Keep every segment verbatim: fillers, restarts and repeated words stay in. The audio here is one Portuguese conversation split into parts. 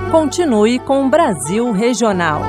Continue com o Brasil Regional.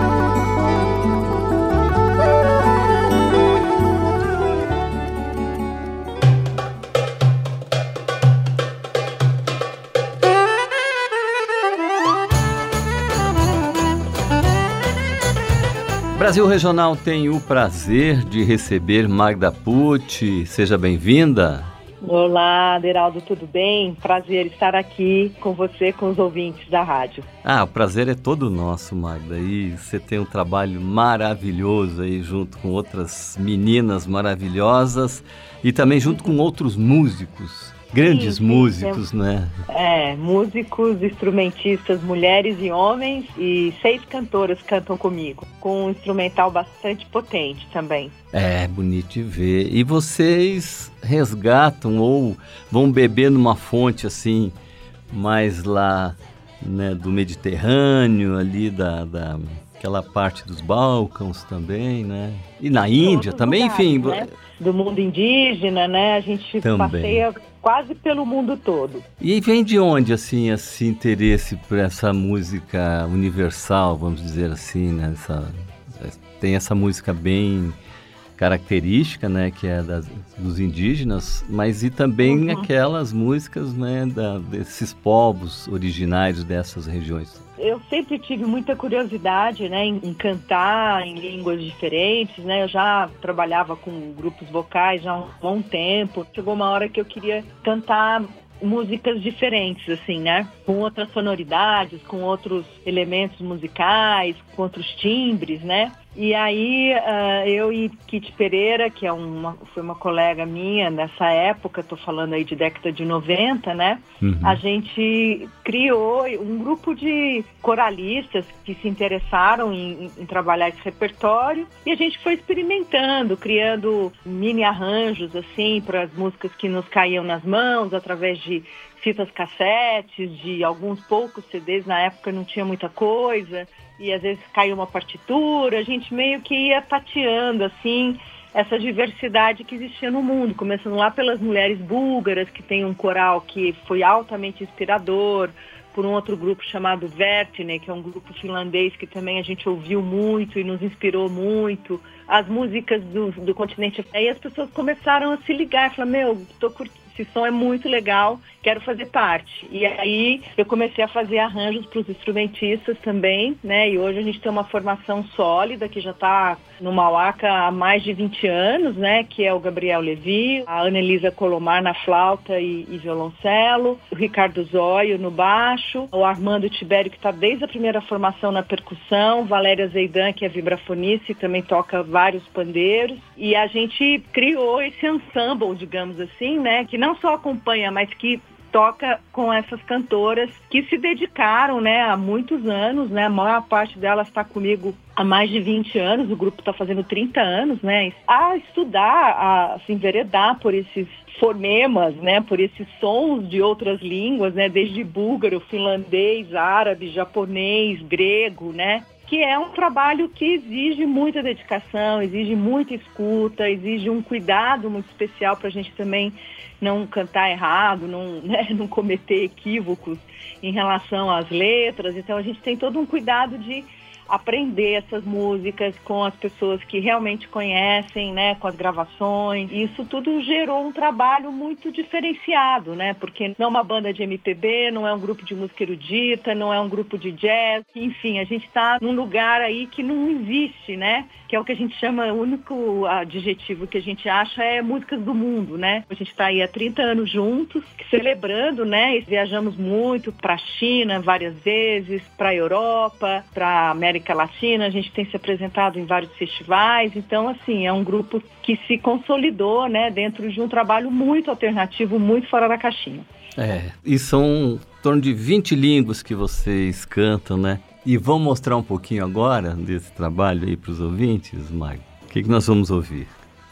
Brasil Regional tem o prazer de receber Magda Pucci. Seja bem-vinda. Olá, Aderaldo, tudo bem? Prazer estar aqui com você, com os ouvintes da rádio. Ah, o prazer é todo nosso, Magda. E você tem um trabalho maravilhoso aí junto com outras meninas maravilhosas e também junto com outros músicos. Grandes sim, sim, músicos, é, né? É, músicos, instrumentistas, mulheres e homens, e seis cantoras cantam comigo, com um instrumental bastante potente também. É, bonito de ver. E vocês resgatam ou vão beber numa fonte assim, mais lá, né, do Mediterrâneo, ali da... da... aquela parte dos Balcãs também, né? E na Índia também, lugares, enfim. Né? Do mundo indígena, né? A gente também passeia quase pelo mundo todo. E vem de onde, assim, esse interesse por essa música universal, vamos dizer assim, né? Essa, tem essa música bem característica, né? Que é das, dos indígenas, mas e também uhum. aquelas músicas, né? Da, desses povos originários dessas regiões. Eu sempre tive muita curiosidade, né, em, em cantar em línguas diferentes, né? Eu já trabalhava com grupos vocais já há um bom tempo. Chegou uma hora que eu queria cantar músicas diferentes, assim, né? Com outras sonoridades, com outros elementos musicais, com outros timbres, né? E aí, uh, eu e Kitty Pereira, que é uma, foi uma colega minha nessa época, tô falando aí de década de noventa, né? Uhum. A gente criou um grupo de coralistas que se interessaram em, em trabalhar esse repertório e a gente foi experimentando, criando mini arranjos, assim, para as músicas que nos caíam nas mãos, através de fitas cassetes, de alguns poucos C Ds, na época não tinha muita coisa, e às vezes caiu uma partitura, a gente meio que ia tateando, assim, essa diversidade que existia no mundo, começando lá pelas mulheres búlgaras, que tem um coral que foi altamente inspirador, por um outro grupo chamado Vertine, que é um grupo finlandês que também a gente ouviu muito e nos inspirou muito, as músicas do, do continente. Aí as pessoas começaram a se ligar, falaram, meu, tô curtindo, esse som é muito legal, quero fazer parte. E aí eu comecei a fazer arranjos para os instrumentistas também, né? E hoje a gente tem uma formação sólida que já está no Mauaca há mais de vinte anos, né? Que é o Gabriel Levi, a Ana-Elisa Colomar na flauta e, e violoncelo, o Ricardo Zóio no baixo, o Armando Tibério, que está desde a primeira formação na percussão, Valéria Zeidan, que é vibrafonista e também toca vários pandeiros. E a gente criou esse ensemble, digamos assim, né? Que não só acompanha, mas que toca com essas cantoras que se dedicaram, né, há muitos anos, né, a maior parte delas está comigo há mais de vinte anos, o grupo está fazendo trinta anos, né, a estudar, a se enveredar por esses fonemas, né, por esses sons de outras línguas, né, desde búlgaro, finlandês, árabe, japonês, grego, né, que é um trabalho que exige muita dedicação, exige muita escuta, exige um cuidado muito especial para a gente também não cantar errado, não, né, não cometer equívocos em relação às letras. Então a gente tem todo um cuidado de aprender essas músicas com as pessoas que realmente conhecem, né, com as gravações. E isso tudo gerou um trabalho muito diferenciado, né, porque não é uma banda de M P B, não é um grupo de música erudita, não é um grupo de jazz. Enfim, a gente está num lugar aí que não existe, né, que é o que a gente chama, o único adjetivo que a gente acha é músicas do mundo, né. A gente está aí há trinta anos juntos, celebrando, né, e viajamos muito para a China várias vezes, para a Europa, para a América Latina, a gente tem se apresentado em vários festivais, então assim, é um grupo que se consolidou, né, dentro de um trabalho muito alternativo, muito fora da caixinha. É, e são em torno de vinte línguas que vocês cantam, né? E vamos mostrar um pouquinho agora desse trabalho aí para os ouvintes, Magda? O que, que nós vamos ouvir?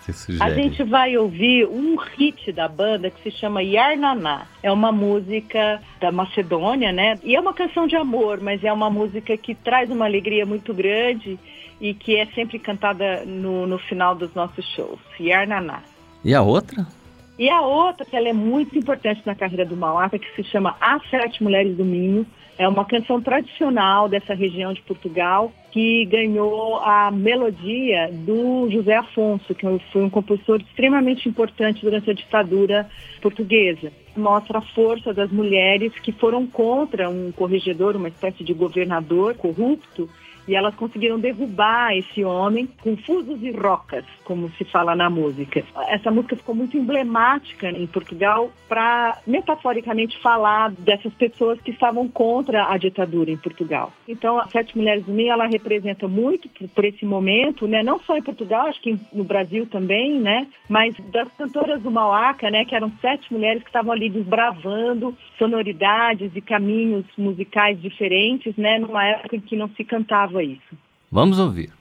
A gente vai ouvir um hit da banda que se chama Yarnaná. É uma música da Macedônia, né? E é uma canção de amor, mas é uma música que traz uma alegria muito grande e que é sempre cantada no, no final dos nossos shows. Yarnaná. E a outra? E a outra, que ela é muito importante na carreira do Mauaca, que se chama As Sete Mulheres do Minho. É uma canção tradicional dessa região de Portugal, que ganhou a melodia do José Afonso, que foi um compositor extremamente importante durante a ditadura portuguesa. Mostra a força das mulheres que foram contra um corregedor, uma espécie de governador corrupto, e elas conseguiram derrubar esse homem com fusos e rocas, como se fala na música. Essa música ficou muito emblemática em Portugal para, metaforicamente, falar dessas pessoas que estavam contra a ditadura em Portugal. Então, As Sete Mulheres do Minho, ela representa muito por esse momento, né? Não só em Portugal, acho que no Brasil também, né? Mas das cantoras do Mauaca, né? Que eram sete mulheres que estavam ali desbravando sonoridades e caminhos musicais diferentes, né? Numa época em que não se cantava isso. Vamos ouvir.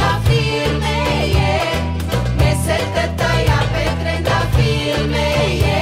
Me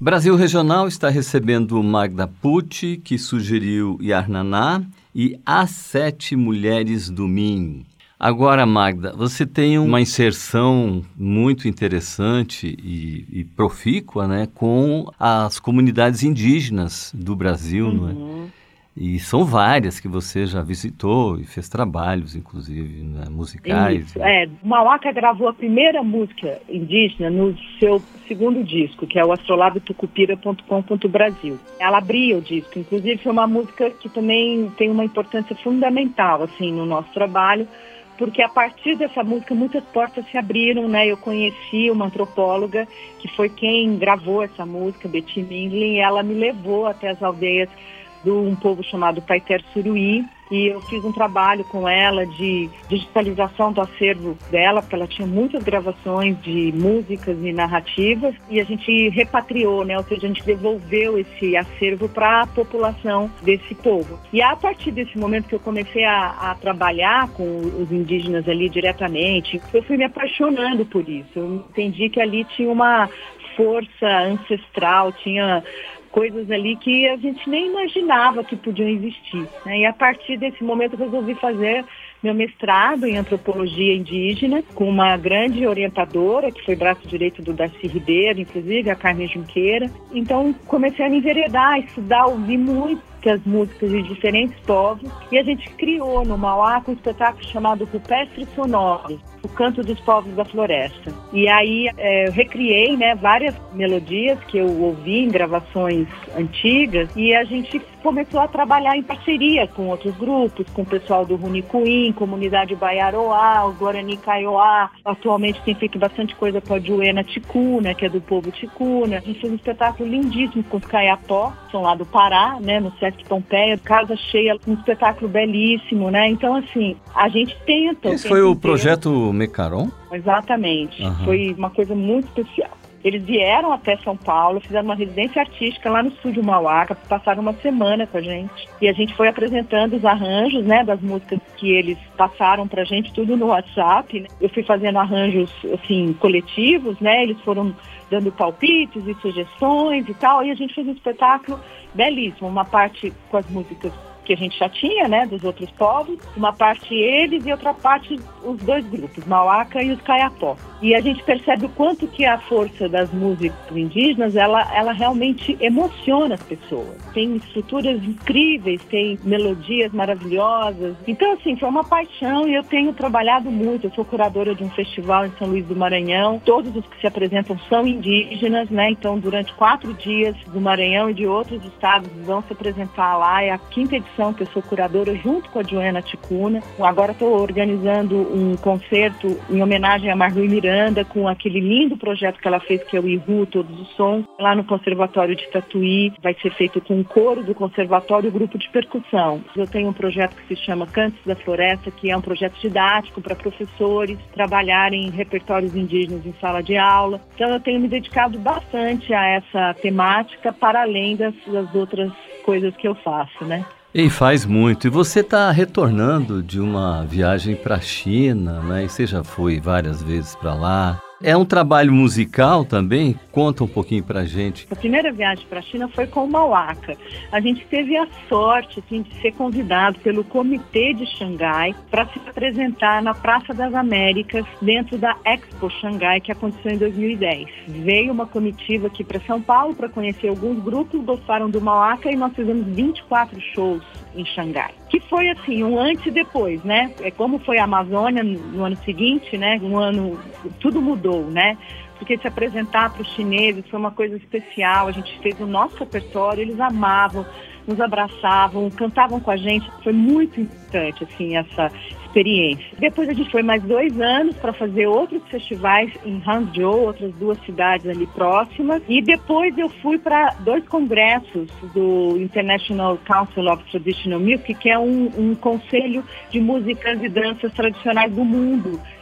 Brasil Regional está recebendo Magda Pucci, que sugeriu Yarnaná, e As Sete Mulheres do Minho. Agora, Magda, você tem uma inserção muito interessante e, e profícua, né, com as comunidades indígenas do Brasil, uhum. não é? E são várias que você já visitou e fez trabalhos, inclusive, né, musicais. Isso, é. Mauaca gravou a primeira música indígena no seu segundo disco, que é o astrolabe tucupira ponto com ponto brasil. Ela abria o disco, inclusive foi uma música que também tem uma importância fundamental, assim, no nosso trabalho, porque a partir dessa música muitas portas se abriram, né? Eu conheci uma antropóloga que foi quem gravou essa música, Betty Mindlin, e ela me levou até as aldeias de um povo chamado Taiter Suruí, e eu fiz um trabalho com ela de digitalização do acervo dela, porque ela tinha muitas gravações de músicas e narrativas, e a gente repatriou, né? Ou seja, a gente devolveu esse acervo para a população desse povo. E a partir desse momento que eu comecei a, a trabalhar com os indígenas ali diretamente, eu fui me apaixonando por isso. Eu entendi que ali tinha uma força ancestral, tinha coisas ali que a gente nem imaginava que podiam existir, né? E a partir desse momento eu resolvi fazer meu mestrado em antropologia indígena com uma grande orientadora, que foi braço direito do Darcy Ribeiro, inclusive, a Carmen Junqueira. Então comecei a me enveredar, estudar, ouvir muitas músicas de diferentes povos, e a gente criou no Mauaca um espetáculo chamado Rupestre Sonoro, o Canto dos Povos da Floresta. E aí é, eu recriei, né, várias melodias que eu ouvi em gravações antigas, e a gente começou a trabalhar em parceria com outros grupos, com o pessoal do Runicuim, Comunidade Baiaroá, o Guarani Kaiowá. Atualmente tem feito bastante coisa com a Juena Ticuna, que é do povo Ticuna. A gente fez um espetáculo lindíssimo com os Caiapó, são lá do Pará, né, no Sesc Pompeia, casa cheia, um espetáculo belíssimo, né? Então, assim, a gente tenta... Esse foi o projeto Mecaron? Exatamente. Uhum. Foi uma coisa muito especial. Eles vieram até São Paulo, fizeram uma residência artística lá no estúdio Mauaca, passaram uma semana com a gente. E a gente foi apresentando os arranjos, né, das músicas que eles passaram pra gente, tudo no WhatsApp, né? Eu fui fazendo arranjos, assim, coletivos, né? Eles foram dando palpites e sugestões e tal. E a gente fez um espetáculo belíssimo. Uma parte com as músicas que a gente já tinha, né, dos outros povos, uma parte eles e outra parte os dois grupos, Mauaca e os Caiapó. E a gente percebe o quanto que a força das músicas indígenas, ela, ela realmente emociona as pessoas. Tem estruturas incríveis, tem melodias maravilhosas. Então, assim, foi uma paixão e eu tenho trabalhado muito. Eu sou curadora de um festival em São Luís do Maranhão. Todos os que se apresentam são indígenas, né? Então, durante quatro dias do Maranhão e de outros estados vão se apresentar lá. É a quinta edição que eu sou curadora junto com a Juena Ticuna. Agora estou organizando um concerto em homenagem a Marlui Miranda com aquele lindo projeto que ela fez, que é o Ihu, Todos os Sons, lá no Conservatório de Tatuí. Vai ser feito com o coro do conservatório e o grupo de percussão. Eu tenho um projeto que se chama Cantos da Floresta, que é um projeto didático para professores trabalharem em repertórios indígenas em sala de aula. Então eu tenho me dedicado bastante a essa temática, para além das, das outras coisas que eu faço, né? E faz muito. E você está retornando de uma viagem para a China, né? E você já foi várias vezes para lá. É um trabalho musical também? Conta um pouquinho pra gente. A primeira viagem para a China foi com o Mauaca. A gente teve a sorte, assim, de ser convidado pelo Comitê de Xangai para se apresentar na Praça das Américas, dentro da Expo Xangai, que aconteceu em dois mil e dez. Veio uma comitiva aqui para São Paulo para conhecer alguns grupos, gostaram do Mauaca e nós fizemos vinte e quatro shows em Xangai. Que foi assim, um antes e depois, né? É como foi a Amazônia no ano seguinte, né? Um ano, tudo mudou, né? Porque se apresentar para os chineses foi uma coisa especial. A gente fez o nosso repertório, eles amavam, nos abraçavam, cantavam com a gente. Foi muito importante, assim, essa experiência. Depois a gente foi mais dois anos para fazer outros festivais em Hangzhou, outras duas cidades ali próximas. E depois eu fui para dois congressos do International Council of Traditional Music, que é um, um conselho de músicas e danças tradicionais do mundo,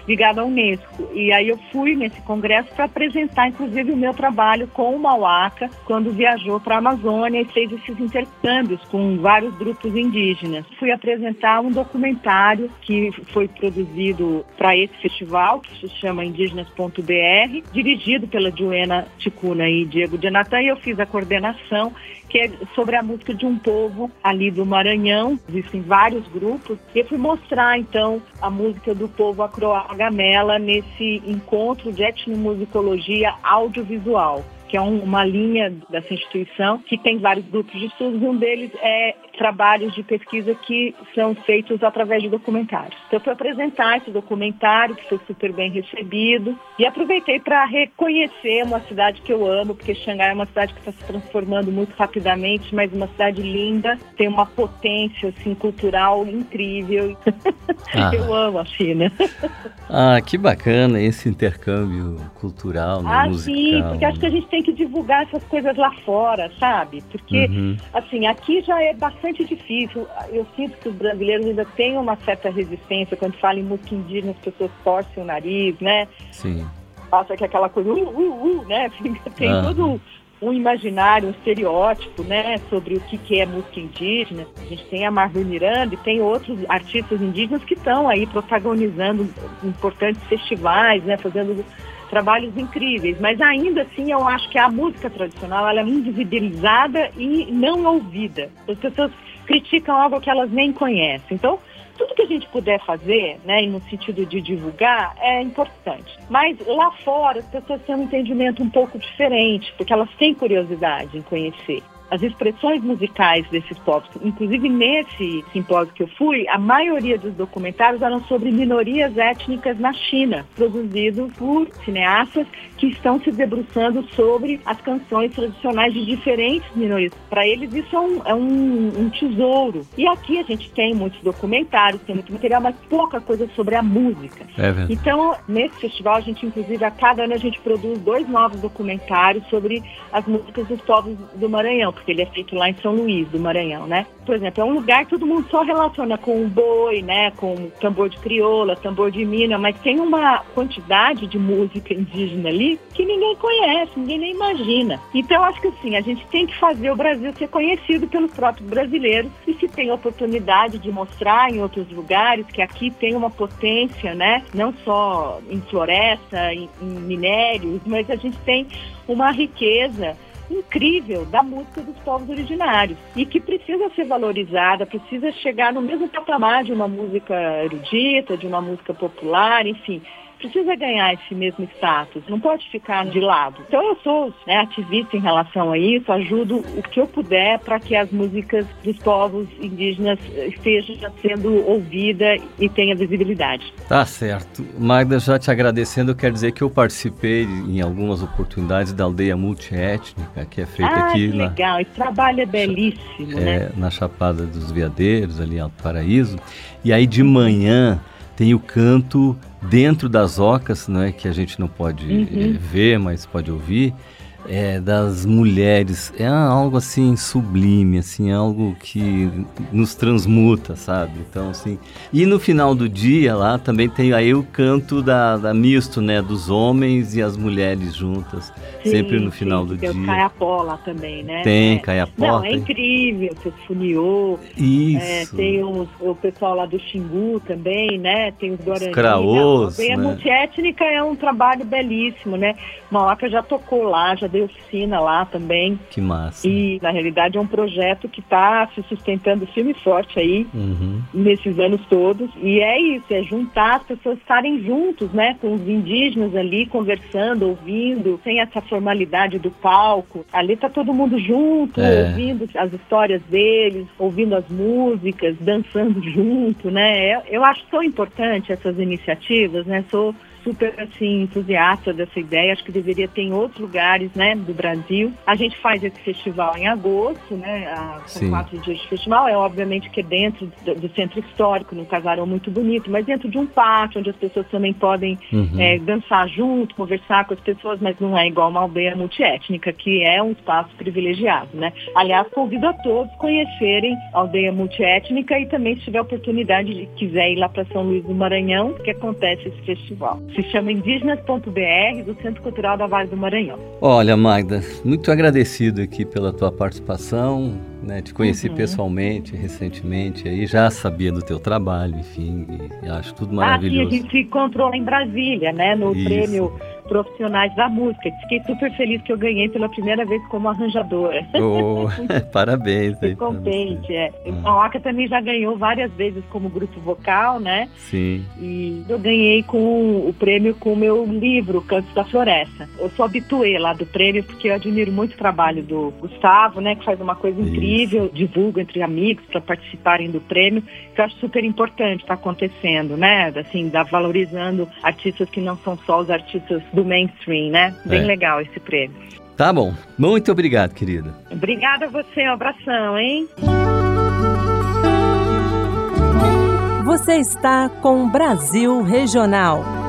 ligado à Unesco. E aí eu fui nesse congresso para apresentar, inclusive, o meu trabalho com o Mauaca, quando viajou para a Amazônia e fez esses intercâmbios com vários grupos indígenas. Fui apresentar um documentário que foi produzido para esse festival, que se chama Indígenas ponto B R, dirigido pela Joana Ticuna e Diego de Natan, e eu fiz a coordenação, que é sobre a música de um povo ali do Maranhão. Existem vários grupos. E eu fui mostrar, então, a música do povo Acroagamela nesse encontro de etnomusicologia audiovisual, que é um, uma linha dessa instituição que tem vários grupos de estudos, e um deles é trabalhos de pesquisa que são feitos através de documentários. Então, eu fui apresentar esse documentário, que foi super bem recebido, e aproveitei para reconhecer uma cidade que eu amo, porque Xangai é uma cidade que está se transformando muito rapidamente, mas uma cidade linda, tem uma potência assim, cultural incrível. Ah. Eu amo a China. Ah, que bacana esse intercâmbio cultural, né, ah, musical. Sim, porque acho que a gente tem que divulgar essas coisas lá fora, sabe? Porque, uhum. assim, aqui já é bastante difícil. Eu sinto que os brasileiros ainda têm uma certa resistência. Quando fala em música indígena, as pessoas torcem o nariz, né? Sim. Passa que aquela coisa, uh, uh, uh, né? Tem uhum. todo um imaginário, um estereótipo, né? Sobre o que, que é música indígena. A gente tem a Marlene Miranda e tem outros artistas indígenas que estão aí protagonizando importantes festivais, né? Fazendo trabalhos incríveis, mas ainda assim eu acho que a música tradicional ela é invisibilizada e não ouvida. As pessoas criticam algo que elas nem conhecem. Então, tudo que a gente puder fazer, né, no sentido de divulgar, é importante. Mas lá fora as pessoas têm um entendimento um pouco diferente, porque elas têm curiosidade em conhecer as expressões musicais desses povos. Inclusive, nesse simpósio que eu fui, a maioria dos documentários eram sobre minorias étnicas na China, produzidos por cineastas que estão se debruçando sobre as canções tradicionais de diferentes minorias. Para eles, isso é, um, é um, um tesouro. E aqui a gente tem muitos documentários, tem muito material, mas pouca coisa sobre a música. É então, nesse festival, a gente, inclusive, a cada ano a gente produz dois novos documentários sobre as músicas dos povos do Maranhão, porque ele é feito lá em São Luís, do Maranhão, né? Por exemplo, é um lugar que todo mundo só relaciona com o boi, né? Com o tambor de crioula, tambor de mina, mas tem uma quantidade de música indígena ali que ninguém conhece, ninguém nem imagina. Então, acho que assim, a gente tem que fazer o Brasil ser conhecido pelos próprios brasileiros, e se tem oportunidade de mostrar em outros lugares que aqui tem uma potência, né? Não só em floresta, em, em minérios, mas a gente tem uma riqueza incrível da música dos povos originários e que precisa ser valorizada, precisa chegar no mesmo patamar de uma música erudita, de uma música popular, enfim, precisa ganhar esse mesmo status, não pode ficar de lado. Então eu sou, né, ativista em relação a isso, ajudo o que eu puder para que as músicas dos povos indígenas estejam sendo ouvidas e tenha visibilidade. Tá certo. Magda, já te agradecendo, quero dizer que eu participei em algumas oportunidades da aldeia multiétnica, que é feita ah, aqui que na... legal, esse trabalho é belíssimo, é, né? Na Chapada dos Veadeiros, ali em Alto Paraíso. E aí de manhã tem o canto dentro das ocas, né, que a gente não pode uhum. ver, mas pode ouvir, é, das mulheres. É algo assim sublime, assim, algo que nos transmuta, sabe? Então, assim, e no final do dia lá também tem aí o canto da, da misto, né, dos homens e as mulheres juntas, sim, sempre no final sim, do tem dia. O caiapó lá também, né? Tem é. caiapó. Não, é tem... incrível, o funiô. Isso. É, tem os, o pessoal lá do Xingu também, né? Tem os Guarani. Os craôs, né? A multiétnica é um trabalho belíssimo, né? Mauaca já tocou lá, já deu oficina lá também. Que massa. E, na realidade, é um projeto que está se sustentando firme e forte aí, uhum. nesses anos todos. E é isso, é juntar as pessoas estarem juntos, né? Com os indígenas ali, conversando, ouvindo, sem essa formalidade do palco. Ali tá todo mundo junto, é. ouvindo as histórias deles, ouvindo as músicas, dançando junto, né? Eu, eu acho tão importante essas iniciativas, né? Sou super, assim, entusiasta dessa ideia. Acho que deveria ter em outros lugares, né, do Brasil. A gente faz esse festival em agosto, né, a, são quatro dias de festival. É obviamente que é dentro do, do centro histórico, num casarão muito bonito, mas dentro de um pátio, onde as pessoas também podem uhum. é, dançar junto, conversar com as pessoas, mas não é igual uma aldeia multiétnica, que é um espaço privilegiado, né? Aliás, convido a todos a conhecerem a aldeia multiétnica e também, se tiver oportunidade de quiser ir lá para São Luís do Maranhão, que acontece esse festival. Se chama indígenas ponto b r, do Centro Cultural da Vale do Maranhão. Olha, Magda, muito agradecido aqui pela tua participação, né? Te conheci uhum. pessoalmente, recentemente, aí já sabia do teu trabalho, enfim, e acho tudo maravilhoso. Ah, sim, a gente se encontrou lá em Brasília, né, no Isso. prêmio Profissionais da Música. Fiquei super feliz que eu ganhei pela primeira vez como arranjadora. Oh, parabéns. Fiquei contente, é. Ah. A Oca também já ganhou várias vezes como grupo vocal, né? Sim. E eu ganhei com o prêmio com o meu livro, Cantos da Floresta. Eu sou habituê lá do prêmio, porque eu admiro muito o trabalho do Gustavo, né? Que faz uma coisa Isso. incrível, divulga entre amigos para participarem do prêmio, que eu acho super importante estar acontecendo, né? Assim, da, valorizando artistas que não são só os artistas do mainstream, né? Bem é. legal esse prêmio. Tá bom. Muito obrigado, querida. Obrigada a você. Um abração, hein? Você está com Brasil Regional.